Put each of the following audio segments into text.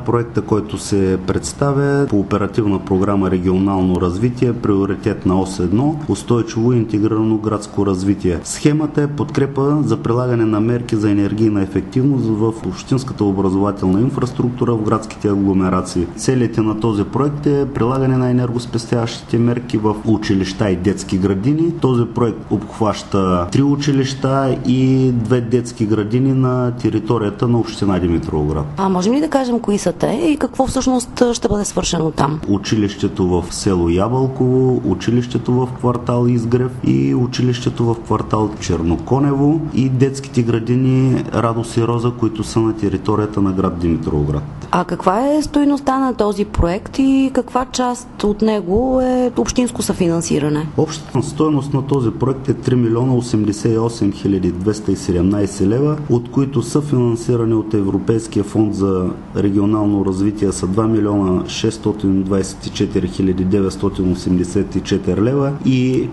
проекта, който се представя по оперативна програма Регионално развитие, приоритет на ОС 1, устойчиво и интегрирано градско развитие. Схемата е подкрепа за прилагане на мерки за енергийна ефективност в общинската образователна инфраструктура в градските агломерации. Целите на този проект е прилагане на енергоспестяващите мерки в училища и детски градини. Този проект обхваща 3 училища и 2 детски градини на територията на община Димитровград. А можем ли да кажем кои са те и какво всъщност ще бъде свършено там? Училището в село Ябълково, училището в квартал Изгрев и училището в квартал Черноконево и детските градини Радост и Роза, които са на територията на град Димитровград. А каква е стойността на този проект и каква част от него е общинско съфинансиране? Общата стойност на този проект е 3 милиона 88 хиляди 217 лева, от които съфинансиране от Европейския фонд за регионално развитие са 2 милиона 624 хиляди 984 лева и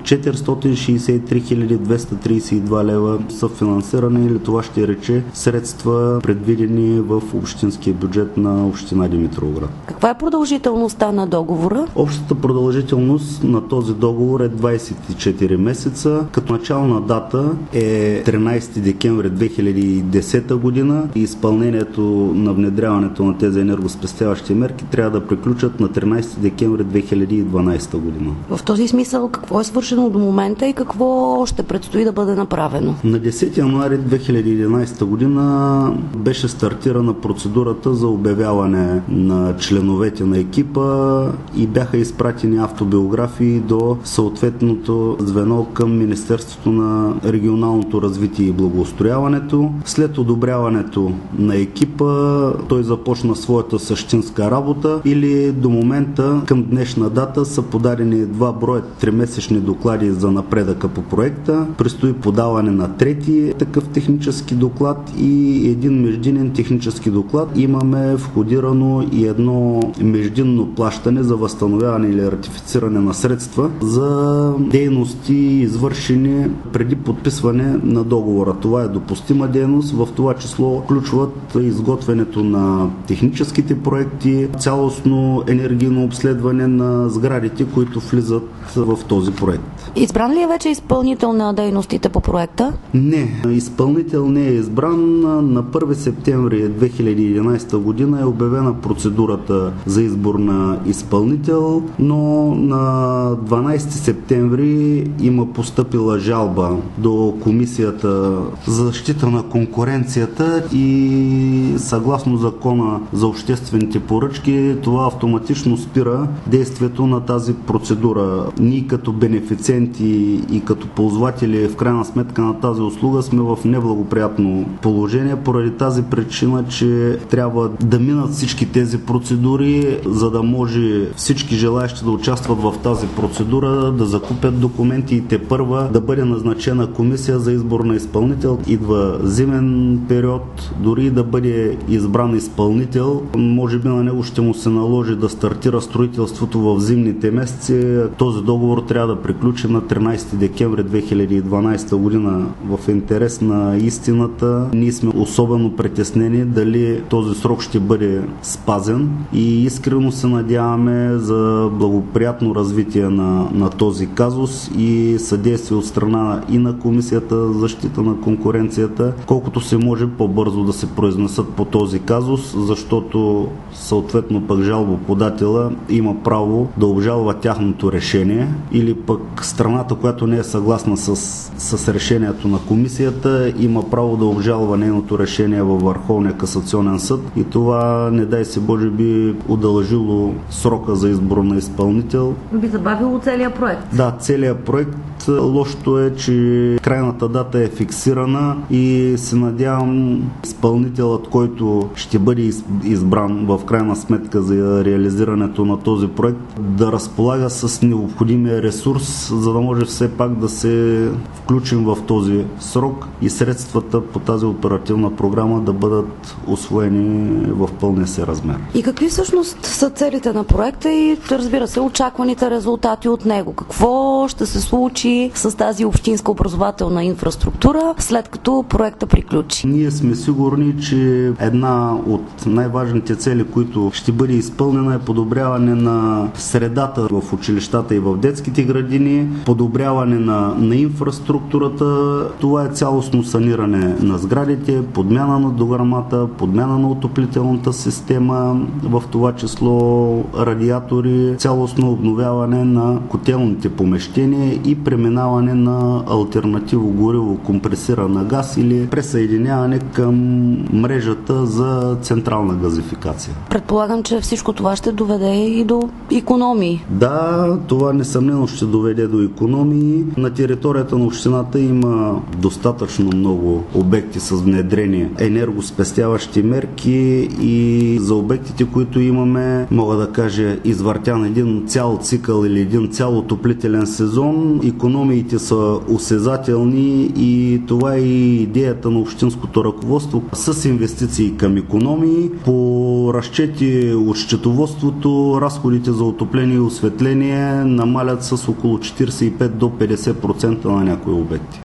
463 хиляди 232 лева съфинансиране, или това ще рече средства предвидени в общинския бюджет на община Димитровград. Каква е продължителността на договора? Общата продължителност на този договор е 24 месеца, като начална дата е 13 декември 2010 година и изпълнението на внедряването на тези енергоспестяващи мерки трябва да приключат на 13 декември 2012 година. В този смисъл, какво е свършено до момента и какво още предстои да бъде направено? На 10 януари 2011 година беше стартирана процедурата за обявяване на членовете на екипа и бяха изпратени автобиографии до съответното звено към Министерството на регионалното развитие и благоустрояването. След одобряването на екипа той започна своята същинска работа или до момента към днешна дата са подадени 2 броя 3-месечни доклади за напредъка по проекта. Предстои подаване на трети такъв технически доклад и един междинен технически доклад. Имаме входирано и едно междинно плащане за възстановяване или ратифициране на средства за дейности, извършени преди подписване на договора. Това е допустима дейност, в това число включват изготвянето на техническите проекти, цялостно енергийно обследване на сградите, които влизат в този проект. Избран ли е вече изпълнител на дейностите по проекта? Не, изпълнител не е избран. На 1 септември 2011 година е обявена процедурата за избор на изпълнител, но на 12 септември има постъпила жалба до Комисията за защита на конкуренцията и съгласно закона за обществените поръчки това автоматично спира действието на тази процедура. Ние като бенефициенти и като ползватели в крайна сметка на тази услуга сме в неблагоприятно положение поради тази причина, че трябва да минат всички тези процедури, за да може всички желаещи да участват в тази процедура, да закупят документи и тепърва да бъде назначена комисия за избор на изпълнител. Идва зимен период, дори да бъде избран изпълнител, може би на него ще му се наложи да стартира строителството в зимните месеци. Този договор трябва да приключи на 13 декември 2012 година. В интерес на истината ние сме особено притеснени дали този срок ще бъде спазен и искрено се надяваме за благоприятно развитие на този казус и съдействие от страна и на Комисията за защита на конкуренцията, колкото се може по-бързо да се произнесат по този казус, защото съответно пък жалбоподателя има право да обжалва тяхното решение или пък страната, която не е съгласна с решението на комисията, има право да обжалва нейното решение във Върховния касационен съд и това, не дай се Боже, би удължило срока за избор на изпълнител. Би забавило целият проект. Да, целият проект. Лошото е, че крайната дата е фиксирана и се надявам изпълнителът, който ще бъде избран в крайна сметка за реализирането на този проект, да разполага с необходимия ресурс, за да може все пак да се включим в този срок и средствата по тази оперативна програма да бъдат усвоени в пълния си размер. И какви всъщност са целите на проекта и, разбира се, очакваните резултати от него? Какво ще се случи с тази общинска образователна инфраструктура след като проекта приключи? Ние сме сигурни, че една от най-важните важните цели, които ще бъде изпълнена, е подобряване на средата в училищата и в детските градини, подобряване на инфраструктурата. Това е цялостно саниране на сградите, подмяна на дограмата, подмяна на отоплителната система, в това число радиатори, цялостно обновяване на котелните помещения и преминаване на алтернативо гориво, компресирана газ или присъединяване към мрежата за централна газификация. Предполагам, че всичко това ще доведе и до икономии. Да, това несъмнено ще доведе до икономии. На територията на общината има достатъчно много обекти с внедрени енергоспестяващи мерки и за обектите, които имаме, мога да кажа, извъртян един цял цикъл или един цял отоплителен сезон. Икономиите са осезателни и това е и идеята на общинското ръководство с инвестиции към икономии. По разчети от счетоводството, разходите за отопление и осветление намалят с около 45 до 50% на някои обекти.